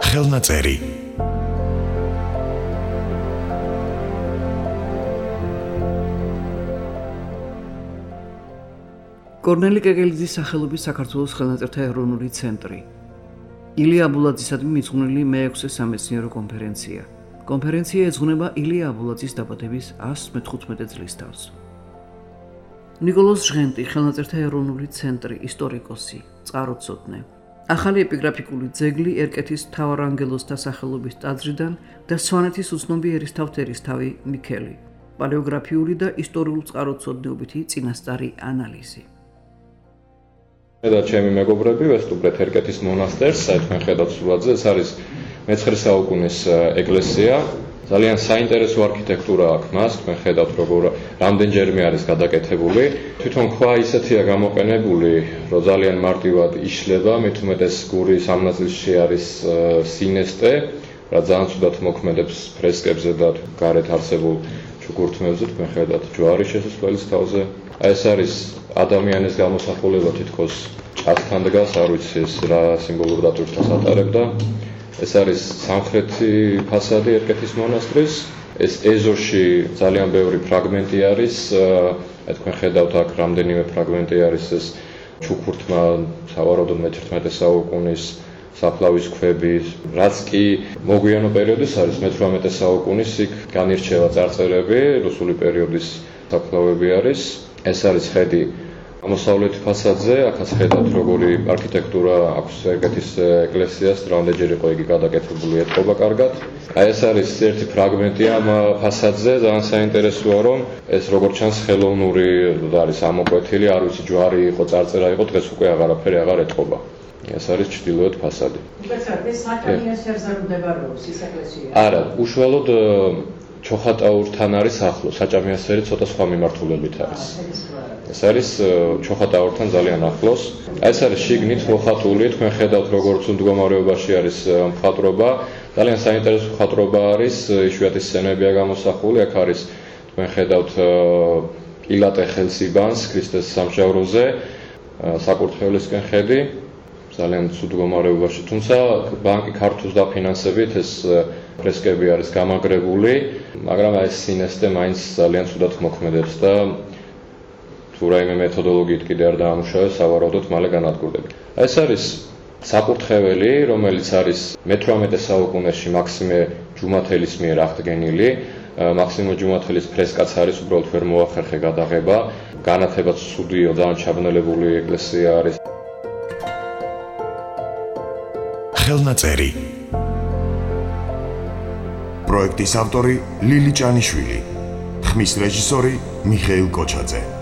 ხელნაწერი კორნელი კეკელიძის სახელობის საქართველოს ხელნაწერთა ეროვნული ცენტრი. ილია აბულაძისადმი მიძღვნილი მე-6 სამეცნიერო კონფერენცია. კონფერენცია ეძღვნება ილია აბულაძის დაბადების 115 წლის თავს. ნიკოლოზ ჟღენტი, ხელნაწერთა ეროვნული ცენტრი, ისტორიკოსი, წყაროцოდნე. ახალი ეპიგრაფიკული ძეგლი ერკეთის მთავარანგელოზთა სახელობის ტაძრიდან და სვანეთის უცნობი ერისთავთერისთავი მიქელი. პალეოგრაფიული და ისტორიულ-წყაროцოდნეობითი წინასწარი ანალიზი. და ჩემი მეგობრები ვესტუმრეთ ერკეთის მონასტერს, საერთოდ ხედავთ სულაძე, ეს არის მე-9 საუკუნის ეკლესია. ძალიან საინტერესო არქიტექტურა აქვს მას, თქვენ ხედავთ როგორ რამდენჯერმე არის გადაკეთებული. თვითონ ქვა ისეთია გამოყენებული, რომ ძალიან მარტივად იშლება, მით უმეტეს გურის ამ ნაწილში არის სინესტე, რაც ძალიან ცუდად მოქმედებს ფრესკებზე და გარეთ არსებულ ჩუქურთმებზე, თქვენ ხედავთ ჯვარი შესასვლელის თავზე. ეს არის ადამიანის გამოსახულება თითქოს ჭასთან დგას, არ ვიცი ეს რა სიმბოლურ დატვირთვას ატარებდა. ეს არის სამხრეთი ფასადი ერკეთის მონასტრის. ეს ეზოში ძალიან ბევრი ფრაგმენტი არის. თქვენ ხედავთ აქ რამდენიმე ფრაგმენტი არის ეს ჩუქურთმა, სავარაუდოდ მე-11 საუკუნის საფლავის ქვები, რაც კი მოგვიანო პერიოდის არის მე-18 საუკუნის, იქ განირჩევა წარწერები, რუსული პერიოდის საფლავები არის. ეს არის ხედი აღმოსავლეთ ფასადზე, აქაც ხედავთ როგორი არქიტექტურა აქვს ერკეთის ეკლესიას, რამდენჯერ იყო იგი გადაკეთებული, ეტყობა კარგად. ეს არის ერთი ფრაგმენტი ამ ფასადზე, ძალიან საინტერესოა, რომ ეს როგორც ჩანს ხელოვნური არის ამოკვეთილი, არ ვიცი ჯვარი იყო, წარწერა იყო, დღეს უკვე აღარაფერი აღარ ეტყობა. ეს არის ჩრდილოეთ ფასადი. ეს საჭამიას სერზე მდებარეობს ეს ეკლესია? არა, უშუალოდ ჩოხატაურთან არის ახლოს, საჭამიასერი ცოტა სხვა მიმართულებით არის. ეს არის ჩოხატაურთან ძალიან ახლოს. ეს არის შიგნით მოხატული, თქვენ ხედავთ როგორც მდგომარეობაში არის მხატვრობა. ძალიან საინტერესო მხატვრობა არის, იშვიათი სცენებია გამოსახული. აქ არის თქვენ ხედავთ პილატე ხელს იბანს ქრისტეს სამშაბლოზე, საკურთხევლისკენ ხედი. ძალიან ცუდ მდგომარეობაში, თუმცა ბანკი ქართულს დაფინანსებით ეს ფრესკები არის გამაგრებული, მაგრამ ეს სინესტე მაინც ძალიან ცუდად მოქმედებს და თუ რაიმე მეთოდოლოგიით კიდე არ დაამუშავეს, სავარაუდოდ მალე განადგურდება. ეს არის საკურთხეველი, რომელიც არის მე-18 საუკუნეში მაქსიმე ჯუმათელის მიერ აღდგენილი. მაქსიმე ჯუმათელის ფრესკაც არის, უბრალოდ ვერ მოახერხე გადაღება. განათებაც ცუდია, ძალიან ჩაბნელებული ეკლესია არის. ხელნაწერი პროექტის ავტორი ლილი ჭანიშვილი, ხმის რეჟისორი მიხეილ კოჩაძე.